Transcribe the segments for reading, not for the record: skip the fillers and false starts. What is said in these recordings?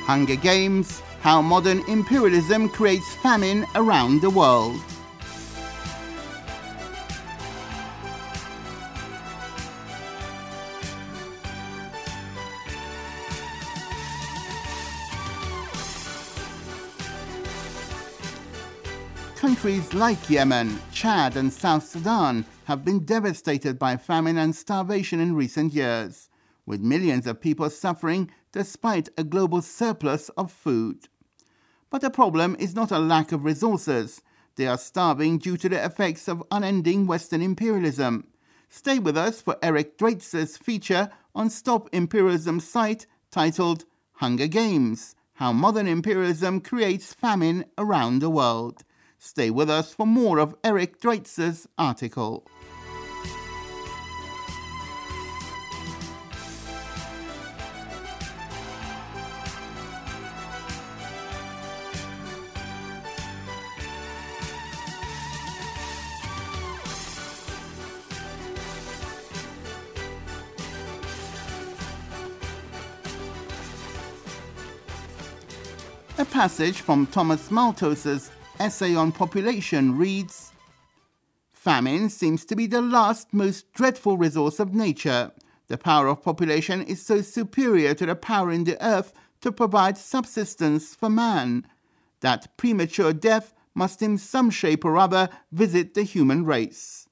Hunger Games: How Modern Imperialism Creates Famine Around the World. Countries like Yemen, Chad and South Sudan have been devastated by famine and starvation in recent years, with millions of people suffering despite a global surplus of food. But the problem is not a lack of resources. They are starving due to the effects of unending Western imperialism. Stay with us for Eric Dreytz's feature on Stop Imperialism's site titled Hunger Games: How Modern Imperialism Creates Famine Around the World. Stay with us for more of Eric Dreytz's article. A passage from Thomas Malthus's essay on population reads, "Famine seems to be the last most dreadful resource of nature. The power of population is so superior to the power in the earth to provide subsistence for man, that premature death must in some shape or other visit the human race."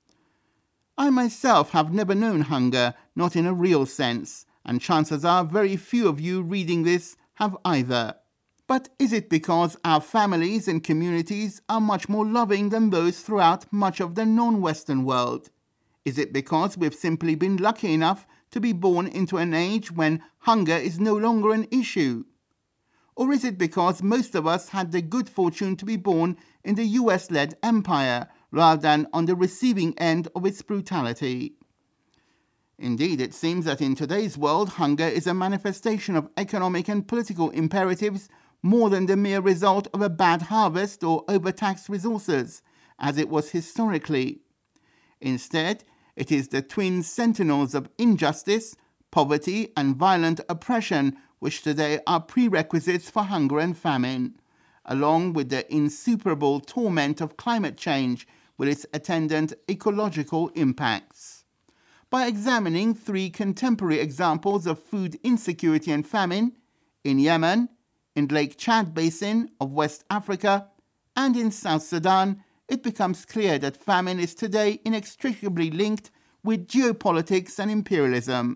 I myself have never known hunger, not in a real sense, and chances are very few of you reading this have either. But is it because our families and communities are much more loving than those throughout much of the non-Western world? Is it because we've simply been lucky enough to be born into an age when hunger is no longer an issue? Or is it because most of us had the good fortune to be born in the US-led empire rather than on the receiving end of its brutality? Indeed, it seems that in today's world, hunger is a manifestation of economic and political imperatives more than the mere result of a bad harvest or overtaxed resources, as it was historically. Instead, it is the twin sentinels of injustice, poverty, and violent oppression which today are prerequisites for hunger and famine, along with the insuperable torment of climate change with its attendant ecological impacts. By examining three contemporary examples of food insecurity and famine in Yemen, in Lake Chad Basin of West Africa, and in South Sudan, it becomes clear that famine is today inextricably linked with geopolitics and imperialism.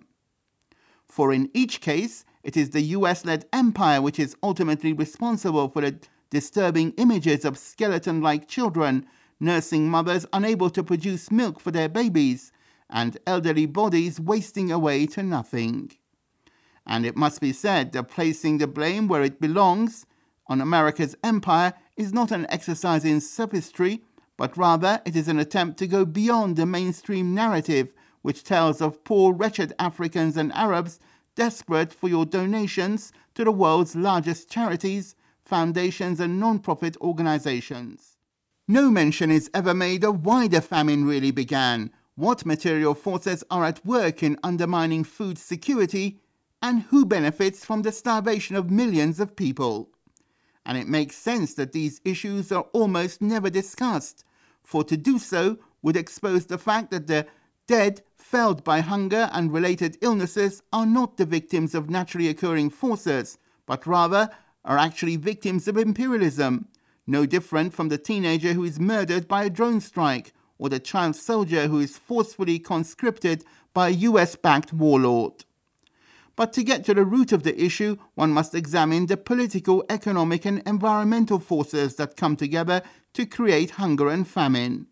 For in each case, it is the US-led empire which is ultimately responsible for the disturbing images of skeleton-like children, nursing mothers unable to produce milk for their babies, and elderly bodies wasting away to nothing. And it must be said that placing the blame where it belongs on America's empire is not an exercise in sophistry, but rather it is an attempt to go beyond the mainstream narrative which tells of poor, wretched Africans and Arabs desperate for your donations to the world's largest charities, foundations and non-profit organizations. No mention is ever made of why the famine really began, what material forces are at work in undermining food security, and who benefits from the starvation of millions of people. And it makes sense that these issues are almost never discussed, for to do so would expose the fact that the dead felled by hunger and related illnesses are not the victims of naturally occurring forces, but rather are actually victims of imperialism, no different from the teenager who is murdered by a drone strike, or the child soldier who is forcefully conscripted by a US-backed warlord. But to get to the root of the issue, one must examine the political, economic and environmental forces that come together to create hunger and famine.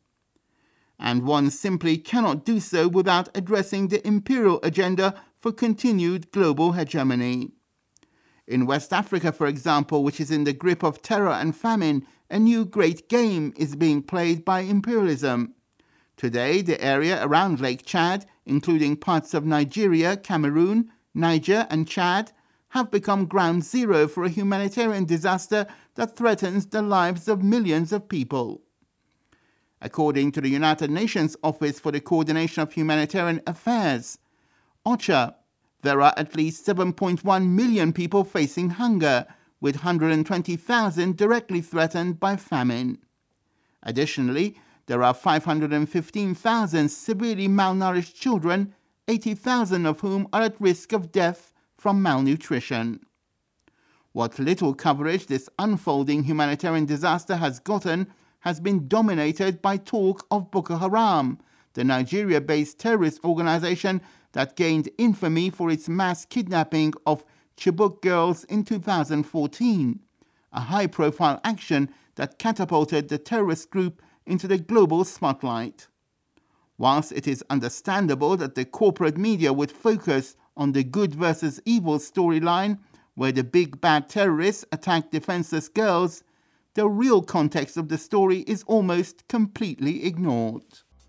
And one simply cannot do so without addressing the imperial agenda for continued global hegemony. In West Africa, for example, which is in the grip of terror and famine, a new great game is being played by imperialism. Today, the area around Lake Chad, including parts of Nigeria, Cameroon, Niger and Chad, have become ground zero for a humanitarian disaster that threatens the lives of millions of people. According to the United Nations Office for the Coordination of Humanitarian Affairs, OCHA, there are at least 7.1 million people facing hunger, with 120,000 directly threatened by famine. Additionally, there are 515,000 severely malnourished children, 80,000 of whom are at risk of death from malnutrition. What little coverage this unfolding humanitarian disaster has gotten has been dominated by talk of Boko Haram, the Nigeria-based terrorist organization that gained infamy for its mass kidnapping of Chibok girls in 2014, a high-profile action that catapulted the terrorist group into the global spotlight. Whilst it is understandable that the corporate media would focus on the good versus evil storyline, where the big bad terrorists attack defenseless girls, the real context of the story is almost completely ignored.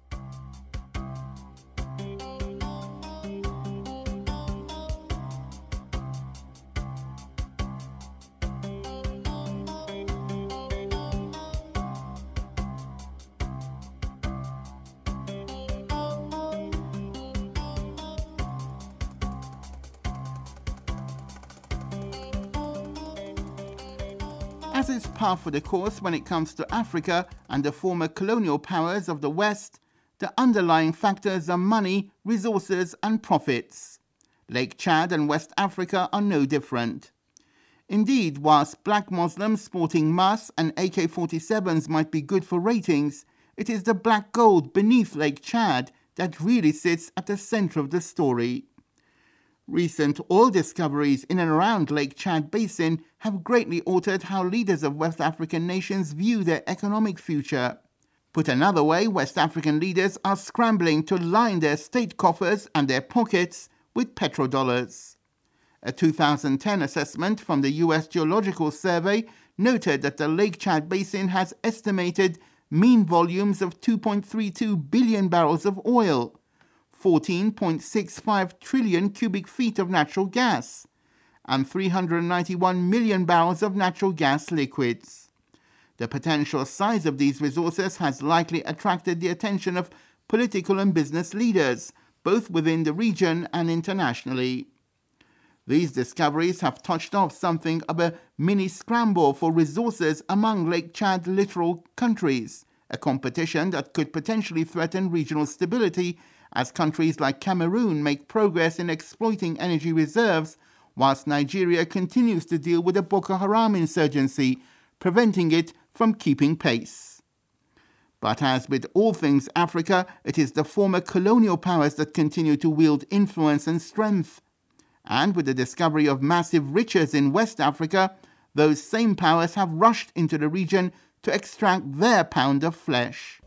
As is par for the course when it comes to Africa and the former colonial powers of the West, the underlying factors are money, resources, and profits. Lake Chad and West Africa are no different. Indeed, whilst black Muslims sporting masks and AK-47s might be good for ratings, it is the black gold beneath Lake Chad that really sits at the center of the story. Recent oil discoveries in and around Lake Chad Basin have greatly altered how leaders of West African nations view their economic future. Put another way, West African leaders are scrambling to line their state coffers and their pockets with petrodollars. A 2010 assessment from the U.S. Geological Survey noted that the Lake Chad Basin has estimated mean volumes of 2.32 billion barrels of oil, 14.65 trillion cubic feet of natural gas, and 391 million barrels of natural gas liquids. The potential size of these resources has likely attracted the attention of political and business leaders, both within the region and internationally. These discoveries have touched off something of a mini-scramble for resources among Lake Chad littoral countries, a competition that could potentially threaten regional stability as countries like Cameroon make progress in exploiting energy reserves, whilst Nigeria continues to deal with the Boko Haram insurgency, preventing it from keeping pace. But as with all things Africa, it is the former colonial powers that continue to wield influence and strength. And with the discovery of massive riches in West Africa, those same powers have rushed into the region to extract their pound of flesh.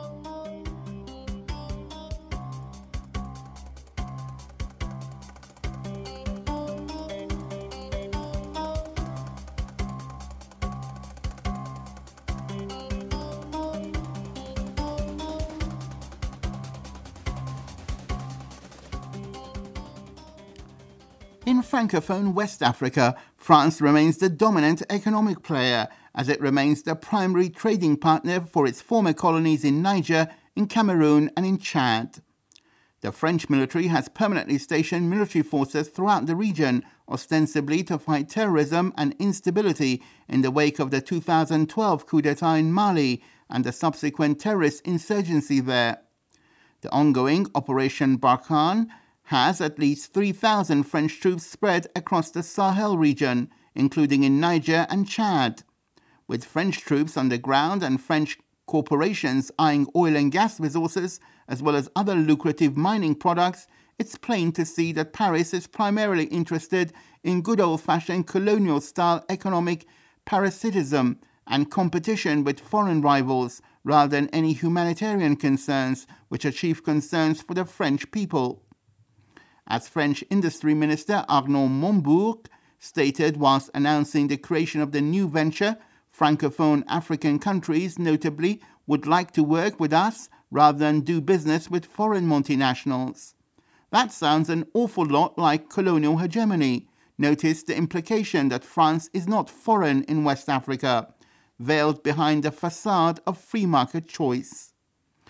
In Francophone West Africa, France remains the dominant economic player, as it remains the primary trading partner for its former colonies in Niger, in Cameroon and in Chad. The French military has permanently stationed military forces throughout the region, ostensibly to fight terrorism and instability in the wake of the 2012 coup d'etat in Mali and the subsequent terrorist insurgency there. The ongoing Operation Barkhane has at least 3,000 French troops spread across the Sahel region, including in Niger and Chad. With French troops on the ground and French corporations eyeing oil and gas resources, as well as other lucrative mining products, it's plain to see that Paris is primarily interested in good old-fashioned colonial-style economic parasitism and competition with foreign rivals, rather than any humanitarian concerns, which are chief concerns for the French people. As French Industry Minister Arnaud Montebourg stated whilst announcing the creation of the new venture, Francophone African countries notably would like to work with us rather than do business with foreign multinationals. That sounds an awful lot like colonial hegemony. Notice the implication that France is not foreign in West Africa, veiled behind the facade of free market choice.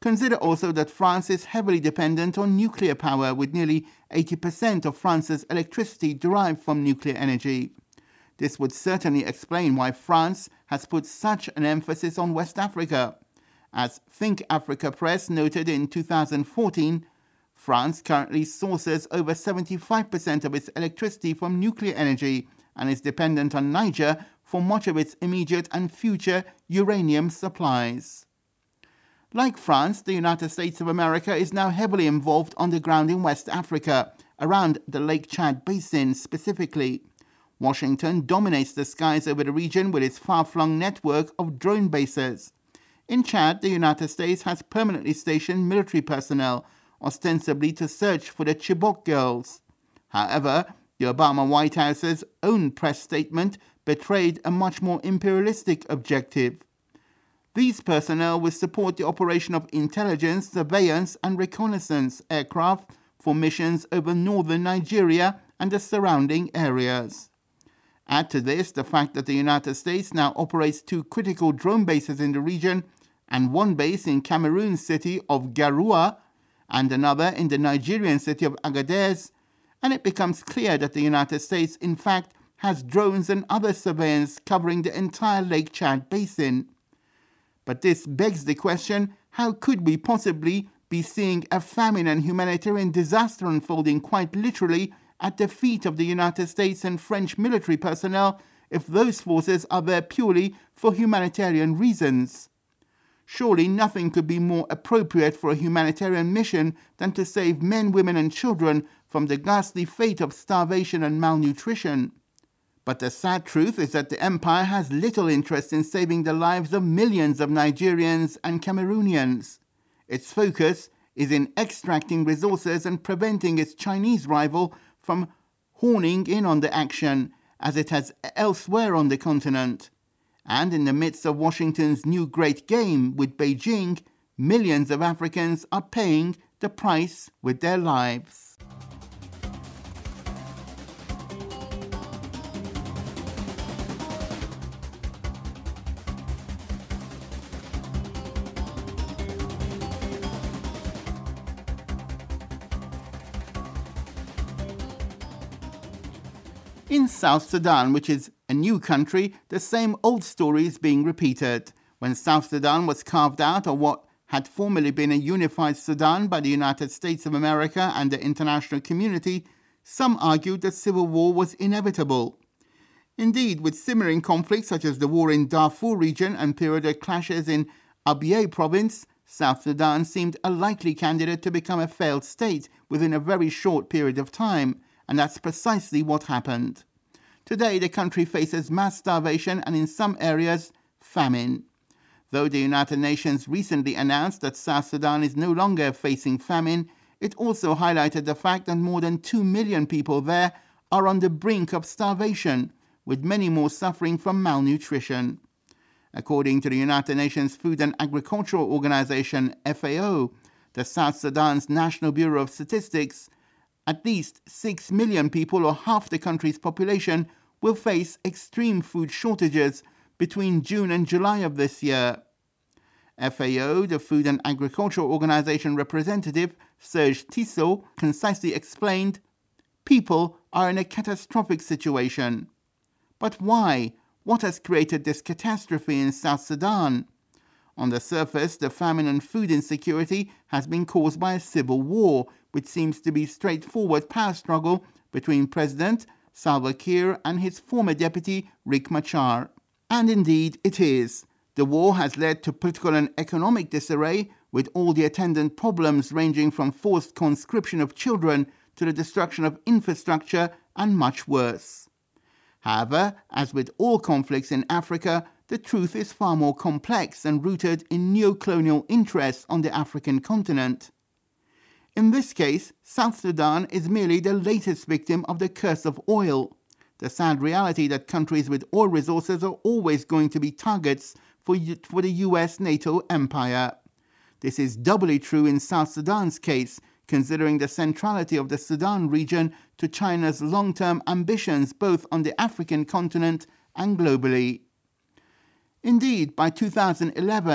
Consider also that France is heavily dependent on nuclear power, with nearly 80% of France's electricity derived from nuclear energy. This would certainly explain why France has put such an emphasis on West Africa. As Think Africa Press noted in 2014, France currently sources over 75% of its electricity from nuclear energy and is dependent on Niger for much of its immediate and future uranium supplies. Like France, the United States of America is now heavily involved on the ground in West Africa, around the Lake Chad Basin specifically. Washington dominates the skies over the region with its far-flung network of drone bases. In Chad, the United States has permanently stationed military personnel, ostensibly to search for the Chibok girls. However, the Obama White House's own press statement betrayed a much more imperialistic objective. These personnel will support the operation of intelligence, surveillance, and reconnaissance aircraft for missions over northern Nigeria and the surrounding areas. Add to this the fact that the United States now operates 2 critical drone bases in the region, and one base in Cameroon's city of Garoua and another in the Nigerian city of Agadez, and it becomes clear that the United States, in fact, has drones and other surveillance covering the entire Lake Chad Basin. But this begs the question, how could we possibly be seeing a famine and humanitarian disaster unfolding quite literally at the feet of the United States and French military personnel if those forces are there purely for humanitarian reasons? Surely nothing could be more appropriate for a humanitarian mission than to save men, women, and children from the ghastly fate of starvation and malnutrition. But the sad truth is that the empire has little interest in saving the lives of millions of Nigerians and Cameroonians. Its focus is in extracting resources and preventing its Chinese rival from horning in on the action, as it has elsewhere on the continent. And in the midst of Washington's new great game with Beijing, millions of Africans are paying the price with their lives. In South Sudan, which is a new country, the same old story is being repeated. When South Sudan was carved out of what had formerly been a unified Sudan by the United States of America and the international community, some argued that civil war was inevitable. Indeed, with simmering conflicts such as the war in Darfur region and periodic clashes in Abyei province, South Sudan seemed a likely candidate to become a failed state within a very short period of time. And that's precisely what happened. Today, the country faces mass starvation and, in some areas, famine. Though the United Nations recently announced that South Sudan is no longer facing famine, it also highlighted the fact that more than 2 million people there are on the brink of starvation, with many more suffering from malnutrition. According to the United Nations Food and Agricultural Organization, FAO, the South Sudan's National Bureau of Statistics, at least 6 million people, or half the country's population, will face extreme food shortages between June and July of this year. FAO, the Food and Agricultural Organization representative, Serge Tissot, concisely explained, "People are in a catastrophic situation." But why? What has created this catastrophe in South Sudan? On the surface, the famine and food insecurity has been caused by a civil war, which seems to be a straightforward power struggle between President Salva Kiir and his former deputy Riek Machar. And indeed it is. The war has led to political and economic disarray, with all the attendant problems ranging from forced conscription of children to the destruction of infrastructure and much worse. However, as with all conflicts in Africa, the truth is far more complex and rooted in neo-colonial interests on the African continent. In this case, South Sudan is merely the latest victim of the curse of oil, the sad reality that countries with oil resources are always going to be targets for the US NATO empire. This is doubly true in South Sudan's case, considering the centrality of the Sudan region to China's long-term ambitions both on the African continent and globally. Indeed, by 2011,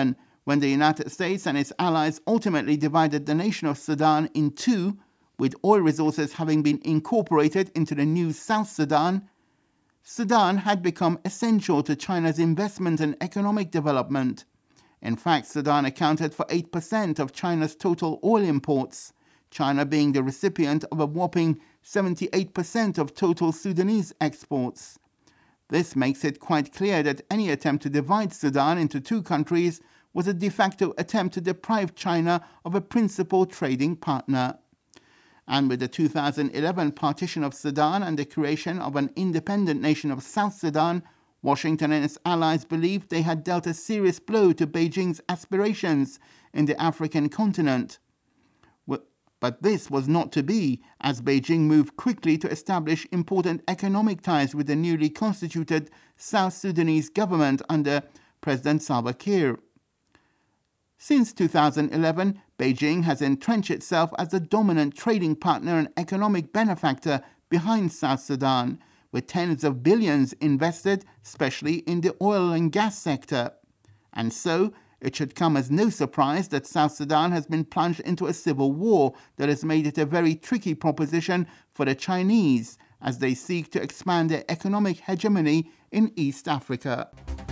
When the United States and its allies ultimately divided the nation of Sudan in two, with oil resources having been incorporated into the new South Sudan, Sudan had become essential to China's investment and economic development. In fact, Sudan accounted for 8% of China's total oil imports, China being the recipient of a whopping 78% of total Sudanese exports. This makes it quite clear that any attempt to divide Sudan into two countries was a de facto attempt to deprive China of a principal trading partner. And with the 2011 partition of Sudan and the creation of an independent nation of South Sudan, Washington and its allies believed they had dealt a serious blow to Beijing's aspirations in the African continent. But this was not to be, as Beijing moved quickly to establish important economic ties with the newly constituted South Sudanese government under President Salva Kiir. Since 2011, Beijing has entrenched itself as the dominant trading partner and economic benefactor behind South Sudan, with tens of billions invested, especially in the oil and gas sector. And so, it should come as no surprise that South Sudan has been plunged into a civil war that has made it a very tricky proposition for the Chinese as they seek to expand their economic hegemony in East Africa.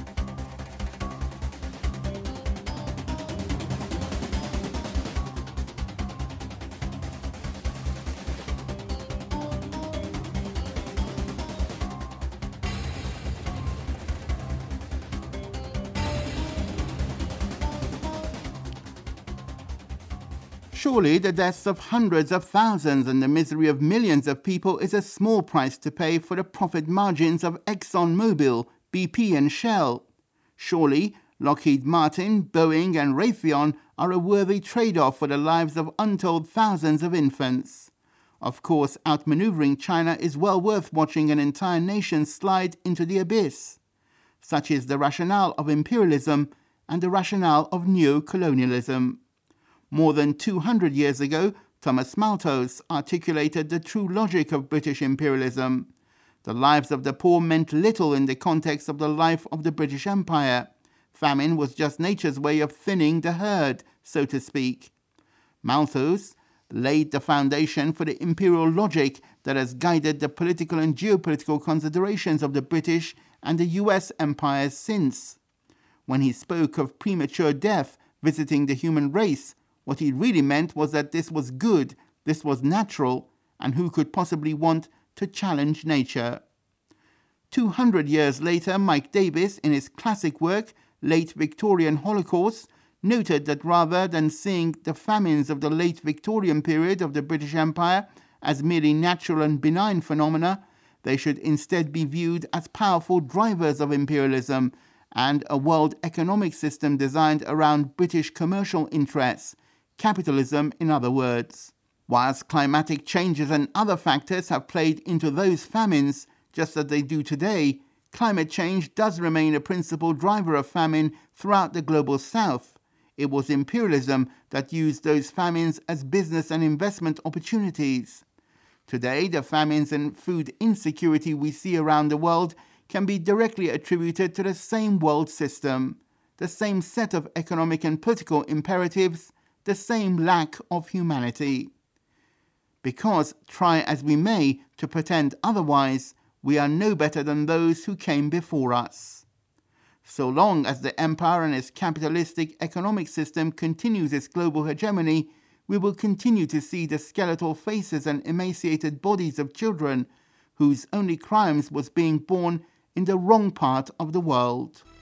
Surely the deaths of hundreds of thousands and the misery of millions of people is a small price to pay for the profit margins of ExxonMobil, BP and Shell. Surely Lockheed Martin, Boeing and Raytheon are a worthy trade-off for the lives of untold thousands of infants. Of course, outmaneuvering China is well worth watching an entire nation slide into the abyss. Such is the rationale of imperialism and the rationale of neo-colonialism. More than 200 years ago, Thomas Malthus articulated the true logic of British imperialism. The lives of the poor meant little in the context of the life of the British Empire. Famine was just nature's way of thinning the herd, so to speak. Malthus laid the foundation for the imperial logic that has guided the political and geopolitical considerations of the British and the US empires since. When he spoke of premature death visiting the human race, what he really meant was that this was good, this was natural, and who could possibly want to challenge nature? 200 years later, Mike Davis, in his classic work, Late Victorian Holocaust, noted that rather than seeing the famines of the late Victorian period of the British Empire as merely natural and benign phenomena, they should instead be viewed as powerful drivers of imperialism and a world economic system designed around British commercial interests, capitalism in other words. Whilst climatic changes and other factors have played into those famines, just as they do today, climate change does remain a principal driver of famine throughout the global south. It was imperialism that used those famines as business and investment opportunities. Today, the famines and food insecurity we see around the world can be directly attributed to the same world system, the same set of economic and political imperatives, the same lack of humanity. Because, try as we may to pretend otherwise, we are no better than those who came before us. So long as the empire and its capitalistic economic system continues its global hegemony, we will continue to see the skeletal faces and emaciated bodies of children whose only crimes was being born in the wrong part of the world.